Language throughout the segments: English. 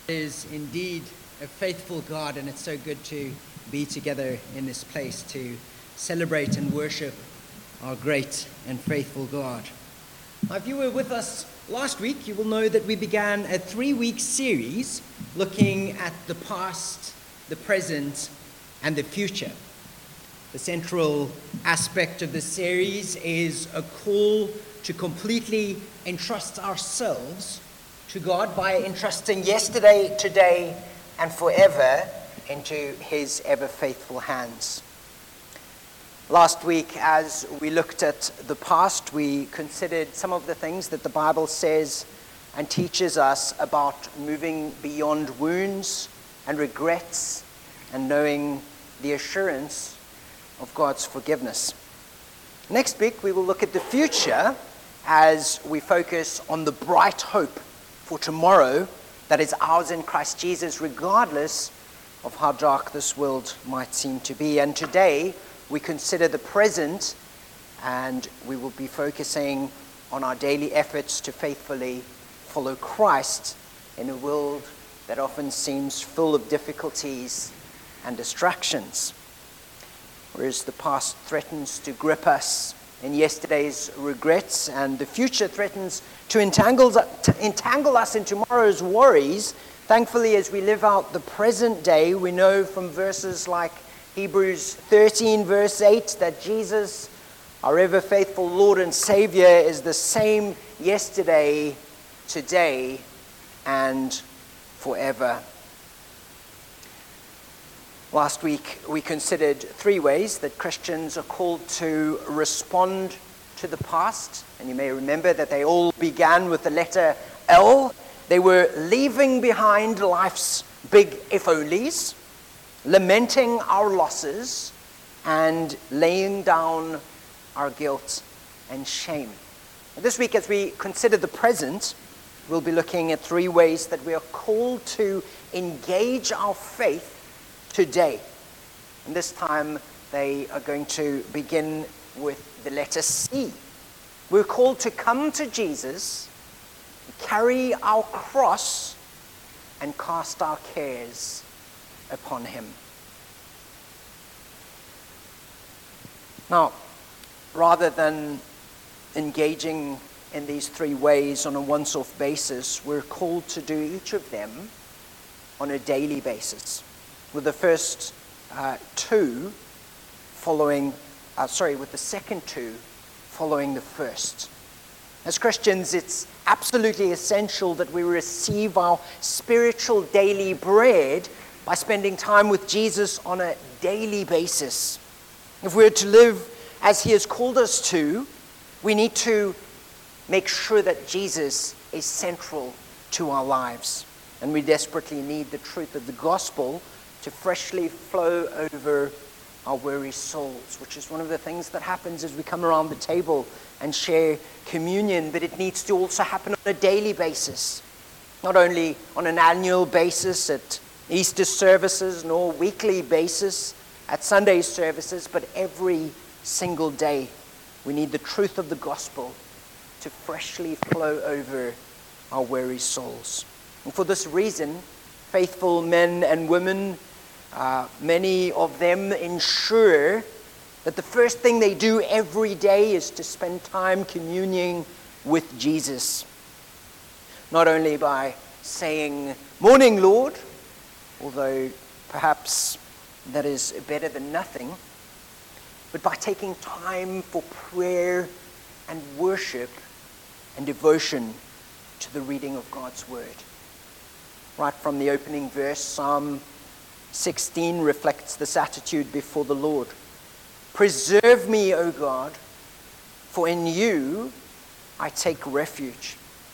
Is indeed a faithful God, and it's so good to be together in this place to celebrate and worship our great and faithful God. Now, if you were with us last week, you will know that we began a 3-week series looking at the past, the present, and the future. The central aspect of the series is a call to completely entrust ourselves to God by entrusting yesterday, today, and forever into His ever-faithful hands. Last week, as we looked at the past, we considered some of the things that the Bible says and teaches us about moving beyond wounds and regrets and knowing the assurance of God's forgiveness. Next week, we will look at the future as we focus on the bright hope for tomorrow that is ours in Christ Jesus, regardless of how dark this world might seem to be. And today, we consider the present, and we will be focusing on our daily efforts to faithfully follow Christ in a world that often seems full of difficulties and distractions. Whereas the past threatens to grip us in yesterday's regrets, and the future threatens to entangle us in tomorrow's worries. Thankfully, as we live out the present day, we know from verses like Hebrews 13, verse 8, that Jesus, our ever-faithful Lord and Savior, is the same yesterday, today, and forever. Last week, we considered 3 ways that Christians are called to respond to the past. And you may remember that they all began with the letter L. They were leaving behind life's big if-onlys, lamenting our losses, and laying down our guilt and shame. This week, as we consider the present, we'll be looking at 3 ways that we are called to engage our faith today. And this time they are going to begin with the letter C. We're called to come to Jesus, carry our cross, and cast our cares upon Him. Now, rather than engaging in these 3 ways on a once-off basis, we're called to do each of them on a daily basis, with the first with the second 2 following the first. As Christians, it's absolutely essential that we receive our spiritual daily bread by spending time with Jesus on a daily basis. If we're to live as He has called us to, we need to make sure that Jesus is central to our lives. And we desperately need the truth of the gospel to freshly flow over our weary souls, which is one of the things that happens as we come around the table and share communion, but it needs to also happen on a daily basis, not only on an annual basis at Easter services, nor weekly basis at Sunday services, but every single day. We need the truth of the gospel to freshly flow over our weary souls. And for this reason, faithful men and women, many of them ensure that the first thing they do every day is to spend time communing with Jesus. Not only by saying, "Morning, Lord," although perhaps that is better than nothing, but by taking time for prayer and worship and devotion to the reading of God's Word. Right from the opening verse, Psalm 16 reflects this attitude before the Lord. "Preserve me, O God, for in you I take refuge."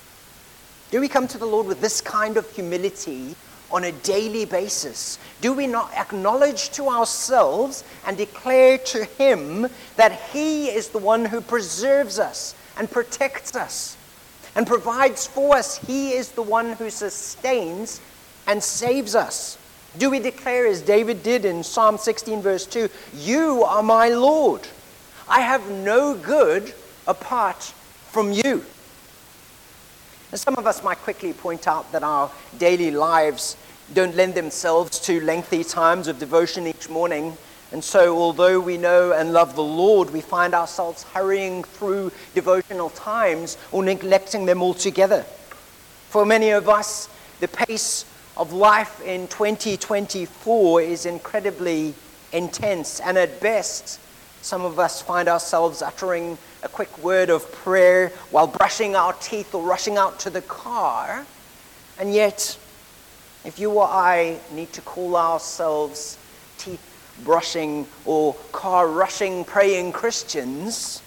Do we come to the Lord with this kind of humility on a daily basis? Do we not acknowledge to ourselves and declare to Him that He is the one who preserves us and protects us and provides for us? He is the one who sustains and saves us. Do we declare, as David did in Psalm 16, verse 2, "You are my Lord. I have no good apart from you"? And some of us might quickly point out that our daily lives don't lend themselves to lengthy times of devotion each morning. And so, although we know and love the Lord, we find ourselves hurrying through devotional times or neglecting them altogether. For many of us, the pace of life in 2024 is incredibly intense, and at best, some of us find ourselves uttering a quick word of prayer while brushing our teeth or rushing out to the car. And yet, if you or I need to call ourselves teeth brushing or car rushing praying Christians,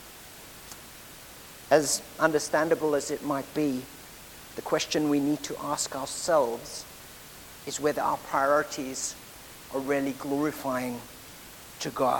as understandable as it might be, the question we need to ask ourselves is whether our priorities are really glorifying to God.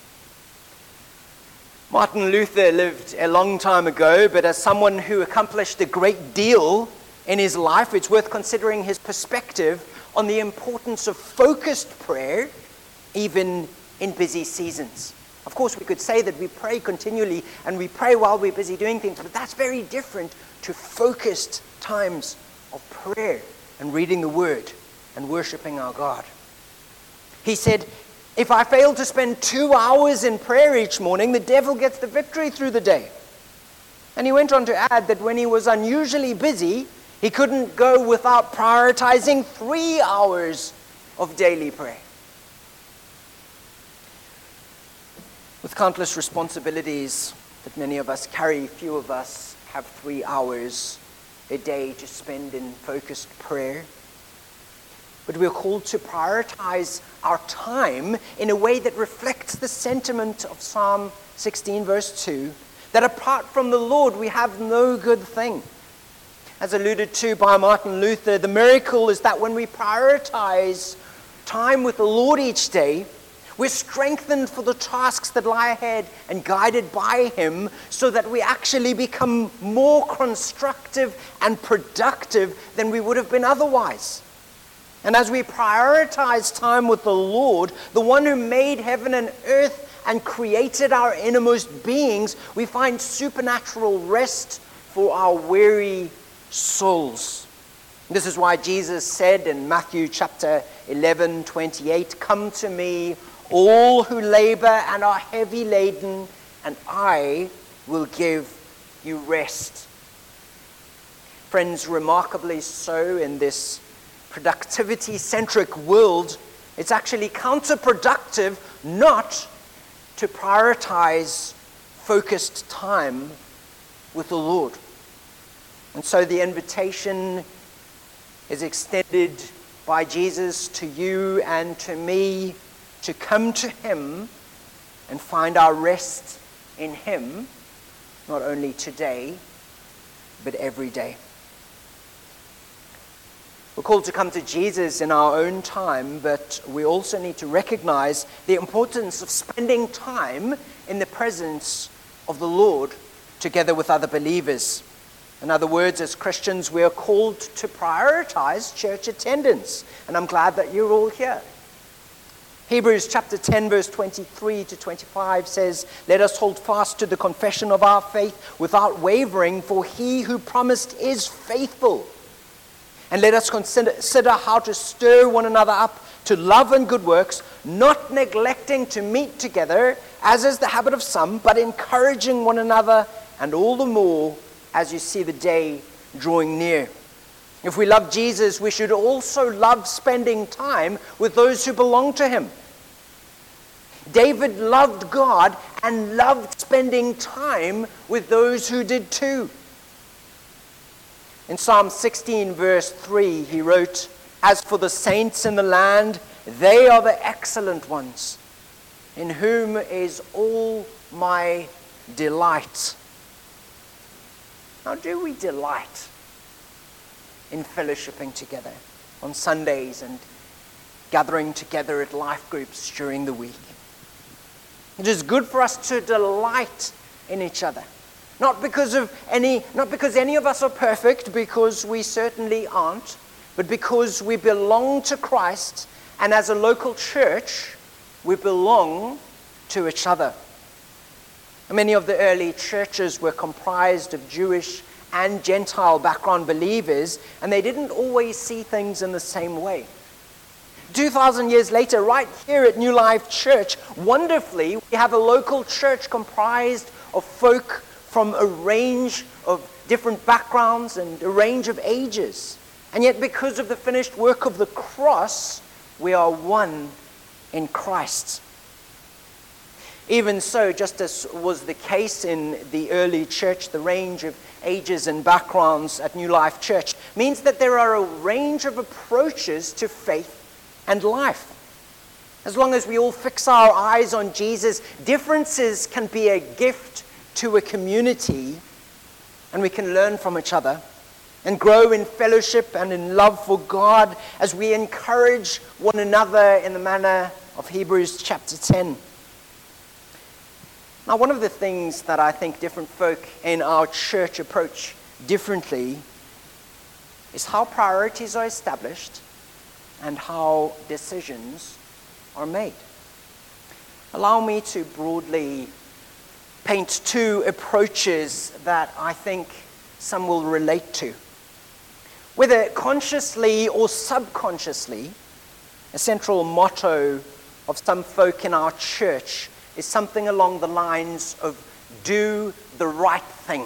Martin Luther lived a long time ago, but as someone who accomplished a great deal in his life, it's worth considering his perspective on the importance of focused prayer, even in busy seasons. Of course, we could say that we pray continually and we pray while we're busy doing things, but that's very different to focused times of prayer and reading the Word and worshiping our God. He said, if I fail to spend 2 hours in prayer each morning, the devil gets the victory through the day. And he went on to add that when he was unusually busy, he couldn't go without prioritizing 3 hours of daily prayer. With countless responsibilities that many of us carry, few of us have 3 hours a day to spend in focused prayer. But we're called to prioritize our time in a way that reflects the sentiment of Psalm 16, verse 2, that apart from the Lord, we have no good thing. As alluded to by Martin Luther, the miracle is that when we prioritize time with the Lord each day, we're strengthened for the tasks that lie ahead and guided by Him so that we actually become more constructive and productive than we would have been otherwise. And as we prioritize time with the Lord, the one who made heaven and earth and created our innermost beings, we find supernatural rest for our weary souls. This is why Jesus said in Matthew chapter 11:28, "Come to me, all who labor and are heavy laden, and I will give you rest." Friends, remarkably so in this productivity-centric world, it's actually counterproductive not to prioritize focused time with the Lord. And so the invitation is extended by Jesus to you and to me to come to Him and find our rest in Him, not only today, but every day. We're called to come to Jesus in our own time, but we also need to recognize the importance of spending time in the presence of the Lord together with other believers. In other words, as Christians, we are called to prioritize church attendance, and I'm glad that you're all here. Hebrews chapter 10, verse 23 to 25 says, "Let us hold fast to the confession of our faith without wavering, for He who promised is faithful. And let us consider how to stir one another up to love and good works, not neglecting to meet together, as is the habit of some, but encouraging one another, and all the more as you see the day drawing near." If we love Jesus, we should also love spending time with those who belong to Him. David loved God and loved spending time with those who did too. In Psalm 16, verse 3, he wrote, "As for the saints in the land, they are the excellent ones, in whom is all my delight." Now, do we delight in fellowshipping together on Sundays and gathering together at life groups during the week? It is good for us to delight in each other. Not because any of us are perfect, because we certainly aren't, but because we belong to Christ, and as a local church, we belong to each other. Many of the early churches were comprised of Jewish and Gentile background believers, and they didn't always see things in the same way. 2,000 years later, right here at New Life Church, wonderfully, we have a local church comprised of folk from a range of different backgrounds and a range of ages. And yet, because of the finished work of the cross, we are one in Christ. Even so, just as was the case in the early church, the range of ages and backgrounds at New Life Church means that there are a range of approaches to faith and life. As long as we all fix our eyes on Jesus, differences can be a gift to a community, and we can learn from each other and grow in fellowship and in love for God as we encourage one another in the manner of Hebrews chapter 10. Now, one of the things that I think different folk in our church approach differently is how priorities are established and how decisions are made. Allow me to broadly paint two approaches that I think some will relate to. Whether consciously or subconsciously, a central motto of some folk in our church is something along the lines of do the right thing.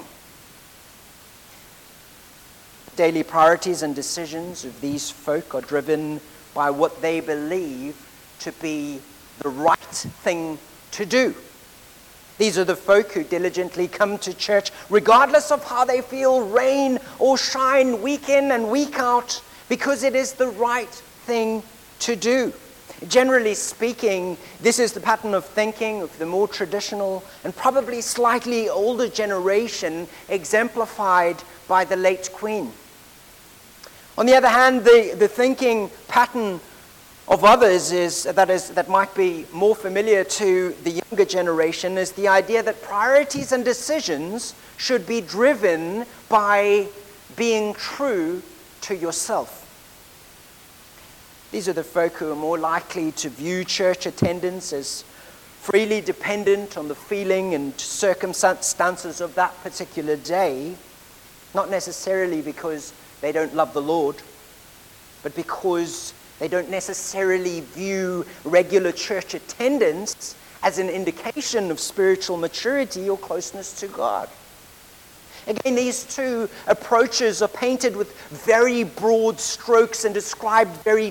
Daily priorities and decisions of these folk are driven by what they believe to be the right thing to do. These are the folk who diligently come to church regardless of how they feel, rain or shine, week in and week out, because it is the right thing to do. Generally speaking, this is the pattern of thinking of the more traditional and probably slightly older generation, exemplified by the late Queen. On the other hand, the thinking pattern of others that might be more familiar to the younger generation is the idea that priorities and decisions should be driven by being true to yourself. These are the folk who are more likely to view church attendance as freely dependent on the feeling and circumstances of that particular day, not necessarily because they don't love the Lord, but because they don't necessarily view regular church attendance as an indication of spiritual maturity or closeness to God. Again, these two approaches are painted with very broad strokes and described very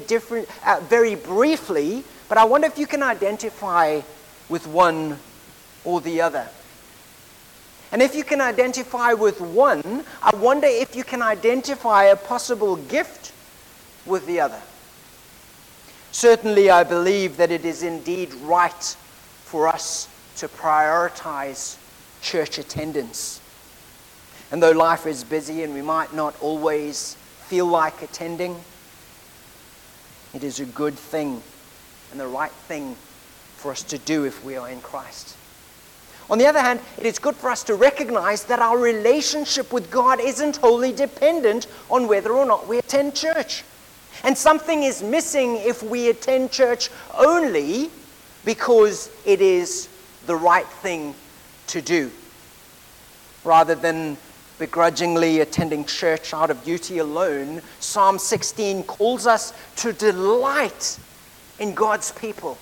briefly, but I wonder if you can identify with one or the other. And if you can identify with one, I wonder if you can identify a possible gift with the other. Certainly, I believe that it is indeed right for us to prioritize church attendance. And though life is busy and we might not always feel like attending, it is a good thing and the right thing for us to do if we are in Christ. On the other hand, it is good for us to recognize that our relationship with God isn't wholly dependent on whether or not we attend church. And something is missing if we attend church only because it is the right thing to do, rather than begrudgingly attending church out of duty alone. Psalm 16 calls us to delight in God's people.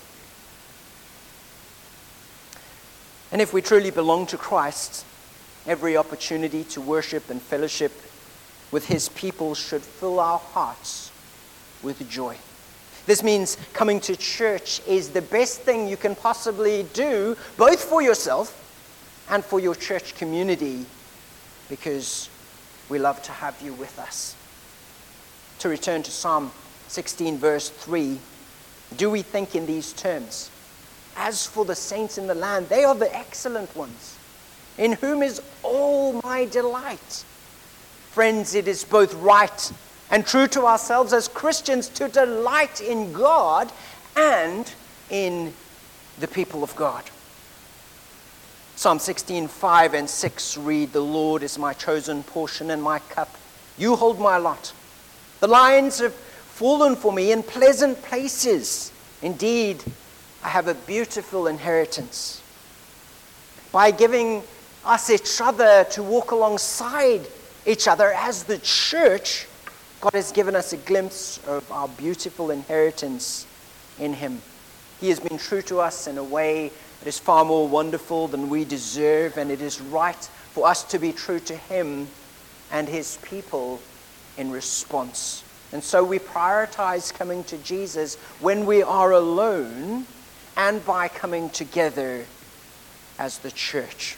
And if we truly belong to Christ, every opportunity to worship and fellowship with His people should fill our hearts with joy. This means coming to church is the best thing you can possibly do, both for yourself and for your church community, because we love to have you with us. To return to Psalm 16, verse 3, do we think in these terms? As for the saints in the land, they are the excellent ones, in whom is all my delight. Friends, it is both right and true to ourselves as Christians to delight in God and in the people of God. Psalm 16, 5 and 6 read, "The Lord is my chosen portion and my cup. You hold my lot. The lines have fallen for me in pleasant places. Indeed, I have a beautiful inheritance." By giving us each other to walk alongside each other as the church, God has given us a glimpse of our beautiful inheritance in him. He has been true to us in a way that is far more wonderful than we deserve, and it is right for us to be true to him and his people in response. And so we prioritize coming to Jesus when we are alone and by coming together as the church.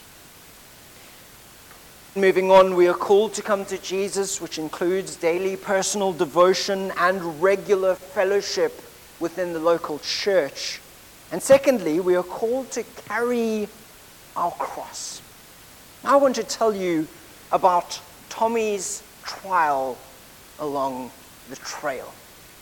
Moving on, we are called to come to Jesus, which includes daily personal devotion and regular fellowship within the local church. And secondly, we are called to carry our cross. I want to tell you about Tommy's trial along the trail.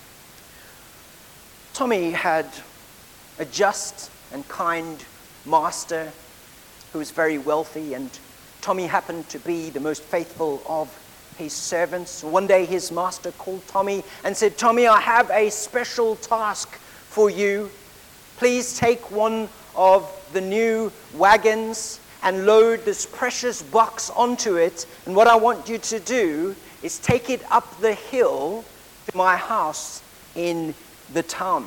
Tommy had a just and kind master who was very wealthy, and Tommy happened to be the most faithful of his servants. One day his master called Tommy and said, "Tommy, I have a special task for you. Please take one of the new wagons and load this precious box onto it. And what I want you to do is take it up the hill to my house in the town."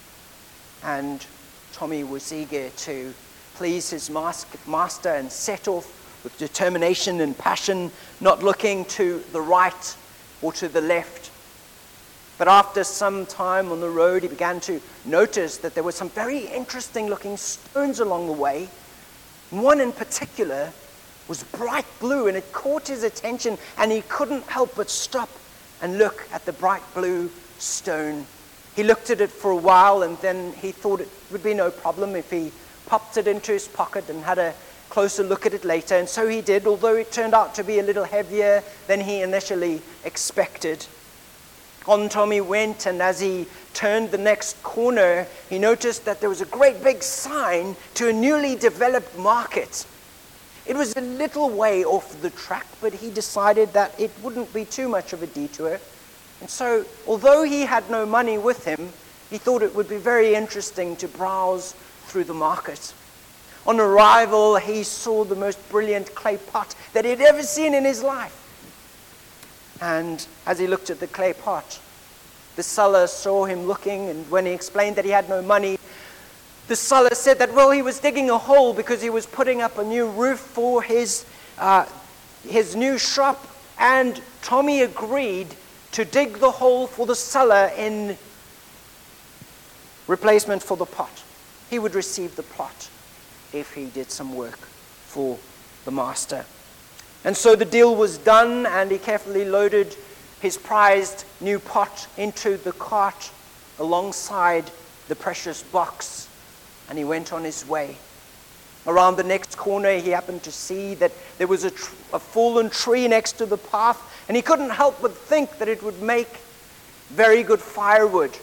And Tommy was eager to please his master and set off with determination and passion, not looking to the right or to the left. But after some time on the road, he began to notice that there were some very interesting looking stones along the way. One in particular was bright blue, and it caught his attention, and he couldn't help but stop and look at the bright blue stone. He looked at it for a while, and then he thought it would be no problem if he popped it into his pocket and had a closer look at it later. And so he did, although it turned out to be a little heavier than he initially expected. On Tommy went, and as he turned the next corner, he noticed that there was a great big sign to a newly developed market. It was a little way off the track, but he decided that it wouldn't be too much of a detour. And so, although he had no money with him, he thought it would be very interesting to browse through the market. On arrival, he saw the most brilliant clay pot that he had ever seen in his life. And as he looked at the clay pot, the seller saw him looking, and when he explained that he had no money, the seller said that, well, he was digging a hole because he was putting up a new roof for his new shop, and Tommy agreed to dig the hole for the seller in replacement for the pot. He would receive the pot if he did some work for the master. And so the deal was done, and he carefully loaded his prized new pot into the cart alongside the precious box, and he went on his way. Around the next corner, he happened to see that there was a fallen tree next to the path, and he couldn't help but think that it would make very good firewood.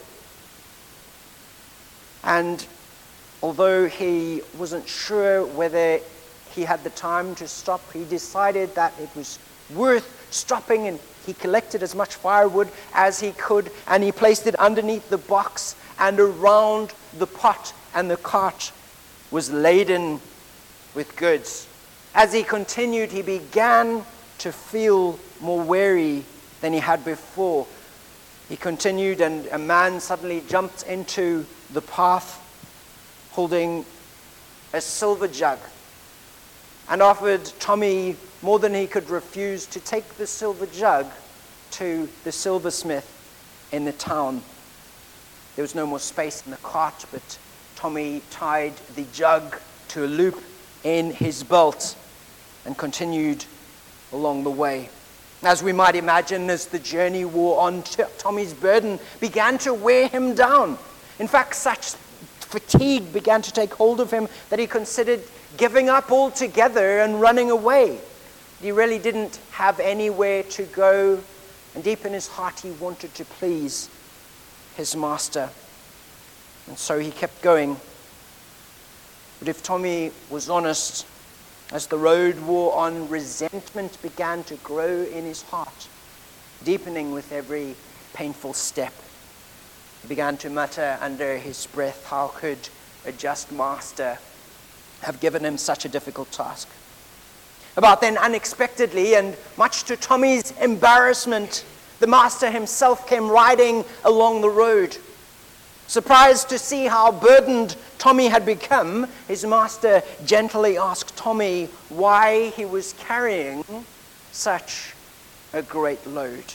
And although he wasn't sure whether he had the time to stop, he decided that it was worth stopping, and he collected as much firewood as he could, and he placed it underneath the box, and around the pot, and the cart was laden with goods. As he continued, he began to feel more weary than he had before. He continued, and a man suddenly jumped into the path holding a silver jug and offered Tommy more than he could refuse to take the silver jug to the silversmith in the town. There was no more space in the cart, but Tommy tied the jug to a loop in his belt and continued along the way. As we might imagine, as the journey wore on, Tommy's burden began to wear him down. In fact, such fatigue began to take hold of him that he considered giving up altogether and running away. He really didn't have anywhere to go, and deep in his heart he wanted to please his master. And so he kept going. But if Tommy was honest, as the road wore on, resentment began to grow in his heart, deepening with every painful step. He began to mutter under his breath, how could a just master have given him such a difficult task? About then, unexpectedly, and much to Tommy's embarrassment, the master himself came riding along the road. Surprised to see how burdened Tommy had become, his master gently asked Tommy why he was carrying such a great load.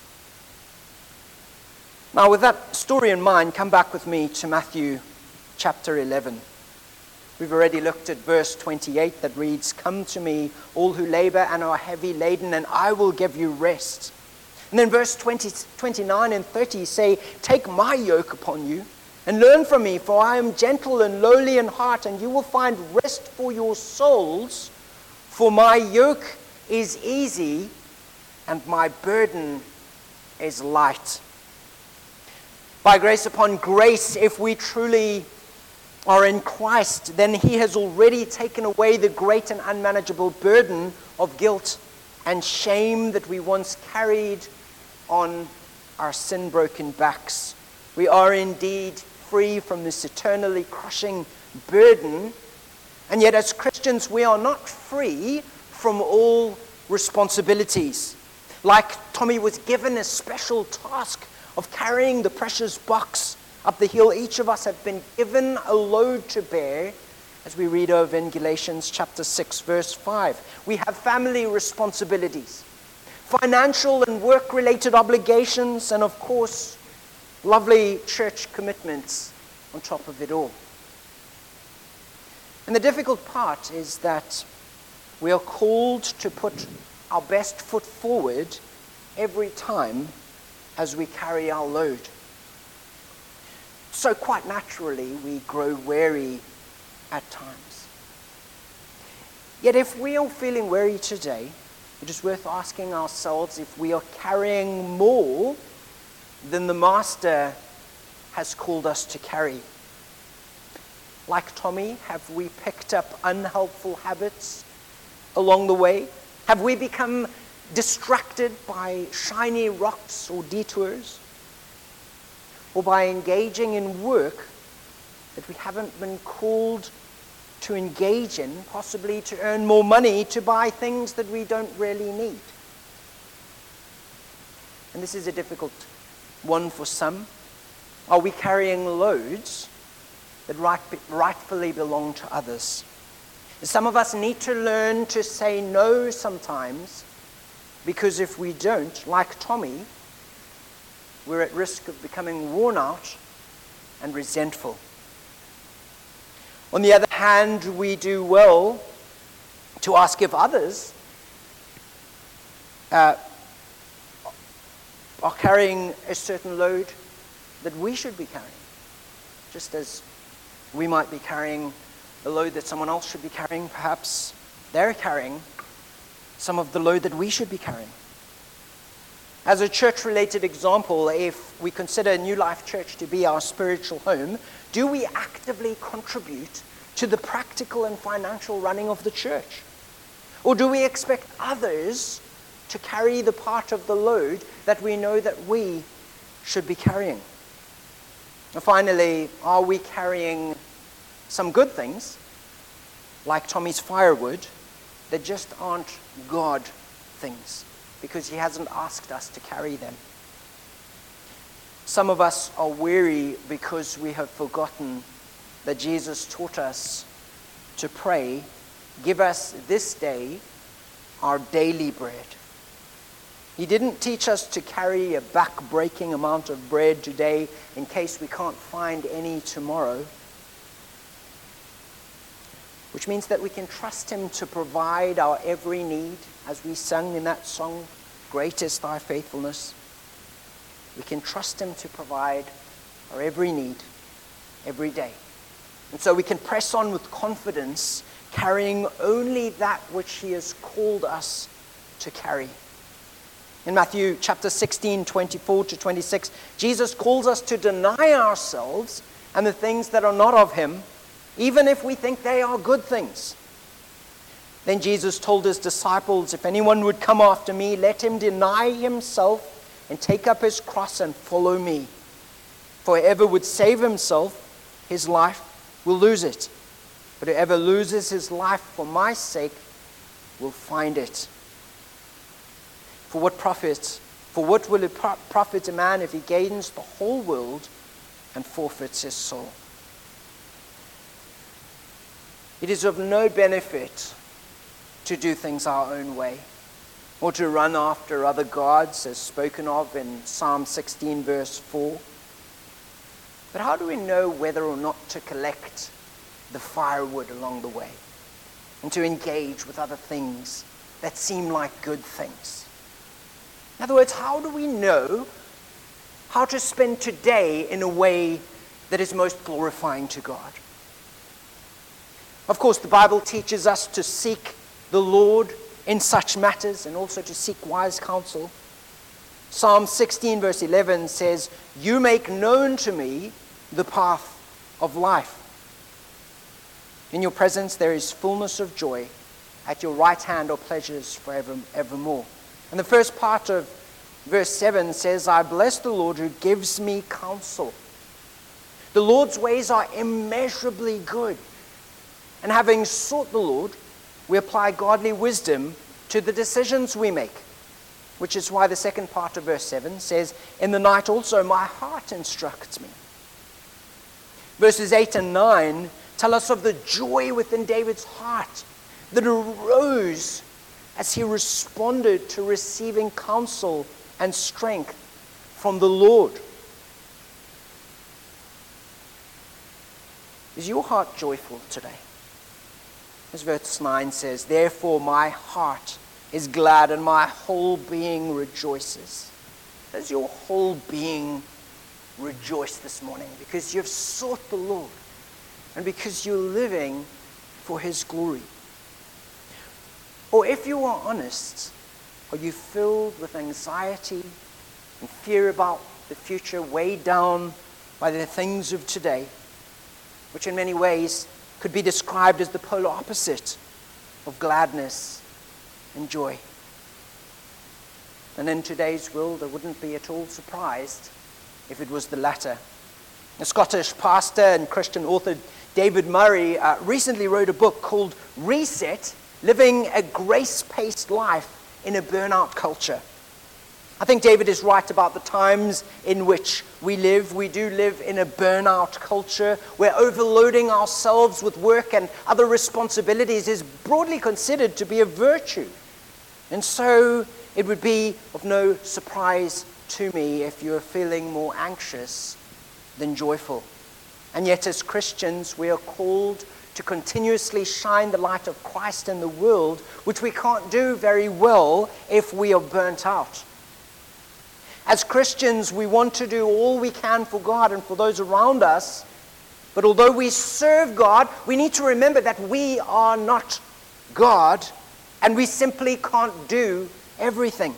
Now, with that story in mind, come back with me to Matthew chapter 11. We've already looked at verse 28 that reads, "Come to me, all who labor and are heavy laden, and I will give you rest." And then verse 29 and 30 say, "Take my yoke upon you and learn from me, for I am gentle and lowly in heart, and you will find rest for your souls. For my yoke is easy and my burden is light." By grace upon grace, if we truly are in Christ, then he has already taken away the great and unmanageable burden of guilt and shame that we once carried on our sin-broken backs. We are indeed free from this eternally crushing burden, and yet as Christians we are not free from all responsibilities. Like Tommy was given a special task of carrying the precious box up the hill, each of us have been given a load to bear, as we read over in Galatians chapter 6, verse 5. We have family responsibilities, financial and work-related obligations, and of course, lovely church commitments on top of it all. And the difficult part is that we are called to put our best foot forward every time as we carry our load. So quite naturally, we grow weary at times. Yet if we are feeling weary today, it is worth asking ourselves if we are carrying more than the Master has called us to carry. Like Tommy, have we picked up unhelpful habits along the way? Have we become distracted by shiny rocks or detours? Or by engaging in work that we haven't been called to engage in, possibly to earn more money to buy things that we don't really need? And this is a difficult one for some. Are we carrying loads that rightfully belong to others? Some of us need to learn to say no sometimes, because if we don't, like Tommy, we're at risk of becoming worn out and resentful. On the other hand, we do well to ask if others are carrying a certain load that we should be carrying, just as we might be carrying a load that someone else should be carrying. Perhaps they're carrying some of the load that we should be carrying. As a church-related example, if we consider New Life Church to be our spiritual home, do we actively contribute to the practical and financial running of the church? Or do we expect others to carry the part of the load that we know that we should be carrying? And finally, are we carrying some good things, like Tommy's firewood, that just aren't God things, because he hasn't asked us to carry them? Some of us are weary because we have forgotten that Jesus taught us to pray, "Give us this day our daily bread." He didn't teach us to carry a back-breaking amount of bread today in case we can't find any tomorrow, which means that we can trust him to provide our every need, as we sung in that song, "Great is thy faithfulness." We can trust him to provide our every need every day. And so we can press on with confidence, carrying only that which he has called us to carry. In Matthew chapter 16, 24 to 26, Jesus calls us to deny ourselves and the things that are not of him, even if we think they are good things. Then Jesus told his disciples, "If anyone would come after me, let him deny himself and take up his cross and follow me. For whoever would save himself, his life, will lose it. But whoever loses his life for my sake will find it. For what will it profit a man if he gains the whole world and forfeits his soul? It is of no benefit to do things our own way, or to run after other gods, as spoken of in Psalm 16, verse 4. But how do we know whether or not to collect the firewood along the way and to engage with other things that seem like good things? In other words, how do we know how to spend today in a way that is most glorifying to God? Of course, the Bible teaches us to seek the Lord in such matters and also to seek wise counsel. Psalm 16, verse 11 says, "You make known to me the path of life. In your presence there is fullness of joy. At your right hand are pleasures forevermore." And the first part of verse 7 says, "I bless the Lord who gives me counsel." The Lord's ways are immeasurably good. And having sought the Lord, we apply godly wisdom to the decisions we make, which is why the second part of verse 7 says, "In the night also my heart instructs me." Verses 8 and 9 tell us of the joy within David's heart that arose as he responded to receiving counsel and strength from the Lord. Is your heart joyful today? As verse 9 says, "Therefore my heart is glad and my whole being rejoices." Does your whole being rejoice this morning because you've sought the Lord and because you're living for His glory? Or if you are honest, are you filled with anxiety and fear about the future, weighed down by the things of today, which in many ways could be described as the polar opposite of gladness and joy? And in today's world, I wouldn't be at all surprised if it was the latter. A Scottish pastor and Christian author, David Murray, recently wrote a book called Reset: Living a Grace-Paced Life in a Burnout Culture. I think David is right about the times in which we live. We do live in a burnout culture where overloading ourselves with work and other responsibilities is broadly considered to be a virtue. And so it would be of no surprise to me if you're feeling more anxious than joyful. And yet as Christians, we are called to continuously shine the light of Christ in the world, which we can't do very well if we are burnt out. As Christians, we want to do all we can for God and for those around us. But although we serve God, we need to remember that we are not God and we simply can't do everything.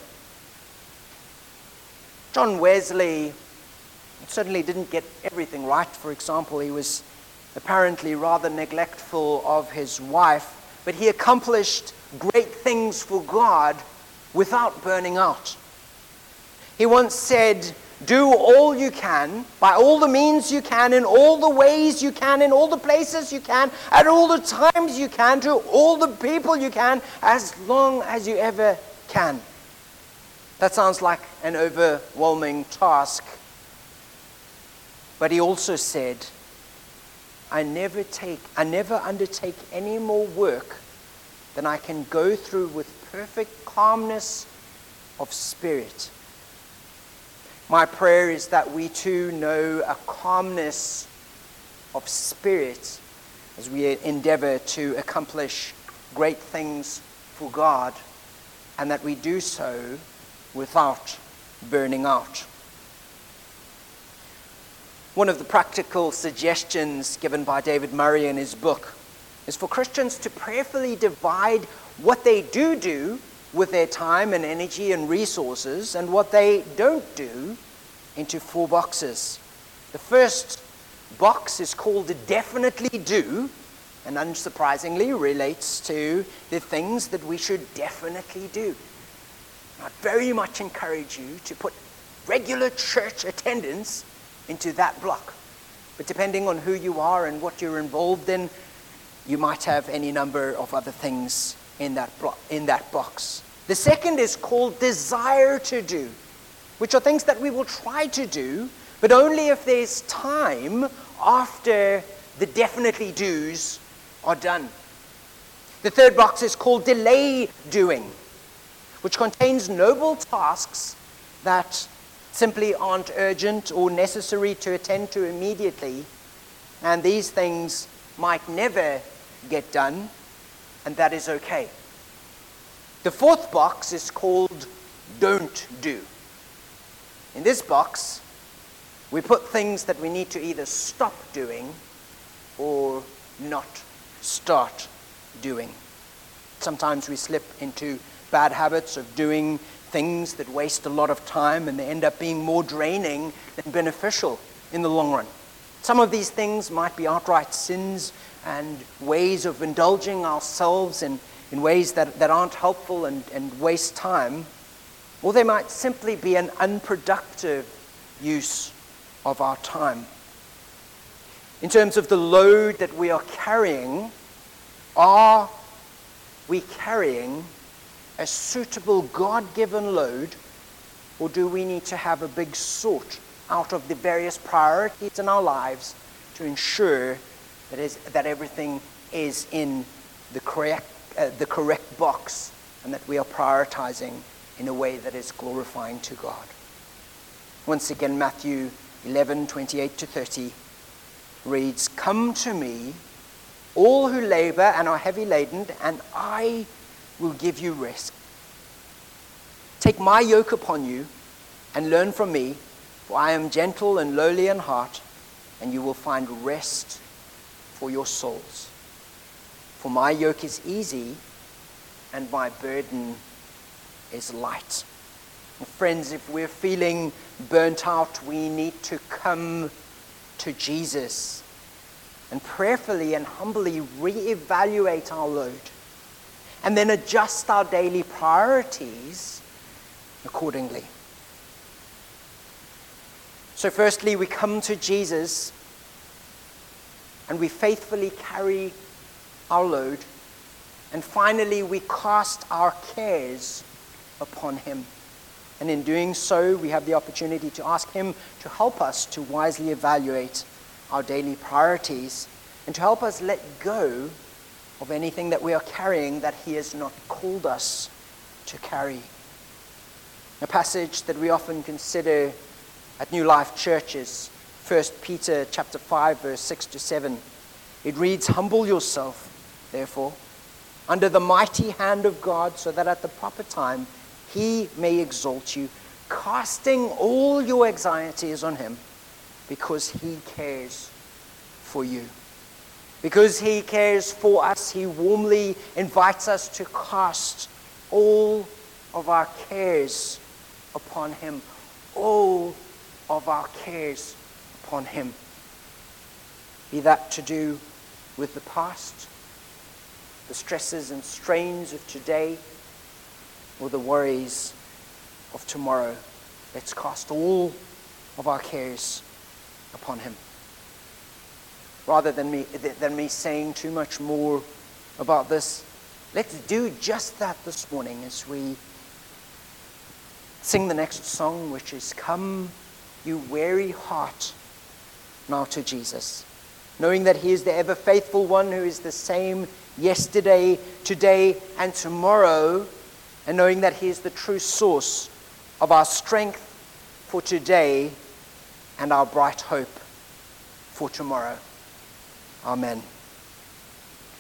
John Wesley certainly didn't get everything right. For example, he was apparently rather neglectful of his wife, but he accomplished great things for God without burning out. He once said, "Do all you can, by all the means you can, in all the ways you can, in all the places you can, at all the times you can, to all the people you can, as long as you ever can." That sounds like an overwhelming task. But he also said, I never undertake any more work than I can go through with perfect calmness of spirit. My prayer is that we too know a calmness of spirit as we endeavor to accomplish great things for God, and that we do so without burning out. One of the practical suggestions given by David Murray in his book is for Christians to prayerfully divide what they do with their time and energy and resources and what they don't do into 4 boxes. The first box is called definitely do, and unsurprisingly relates to the things that we should definitely do. I'd very much encourage you to put regular church attendance into that block. But depending on who you are and what you're involved in, you might have any number of other things in that box. The second is called desire to do, which are things that we will try to do, but only if there's time after the definitely do's are done. The third box is called delay doing, which contains noble tasks that simply aren't urgent or necessary to attend to immediately, and these things might never get done, and that is okay. The fourth box is called don't do. In this box, we put things that we need to either stop doing or not start doing. Sometimes we slip into bad habits of doing things that waste a lot of time, and they end up being more draining than beneficial in the long run. Some of these things might be outright sins and ways of indulging ourselves in ways that aren't helpful and waste time, or they might simply be an unproductive use of our time. In terms of the load that we are carrying, are we carrying a suitable God-given load, or do we need to have a big sort out of the various priorities in our lives to ensure that everything is in the correct box, and that we are prioritizing in a way that is glorifying to God? Once again, Matthew 11:28-30 reads, "Come to me, all who labor and are heavy laden, and I will give you rest. Take my yoke upon you and learn from me, for I am gentle and lowly in heart, and you will find rest for your souls. For my yoke is easy and my burden is light." And friends, if we're feeling burnt out, we need to come to Jesus and prayerfully and humbly reevaluate our load, and then adjust our daily priorities accordingly. So firstly, we come to Jesus and we faithfully carry our load. And finally, we cast our cares upon him. And in doing so, we have the opportunity to ask him to help us to wisely evaluate our daily priorities and to help us let go of anything that we are carrying that he has not called us to carry. A passage that we often consider at New Life Church is 1 Peter chapter 5, verse 6-7. It reads, "Humble yourself, therefore, under the mighty hand of God, so that at the proper time he may exalt you, casting all your anxieties on him, because he cares for you." Because he cares for us, he warmly invites us to cast all of our cares upon him. All of our cares upon him. Be that to do with the past, the stresses and strains of today, or the worries of tomorrow. Let's cast all of our cares upon him. Rather than me saying too much more about this, let's do just that this morning as we sing the next song, which is "Come, you weary heart, now to Jesus," knowing that he is the ever faithful one who is the same yesterday, today, and tomorrow, and knowing that he is the true source of our strength for today and our bright hope for tomorrow. Amen.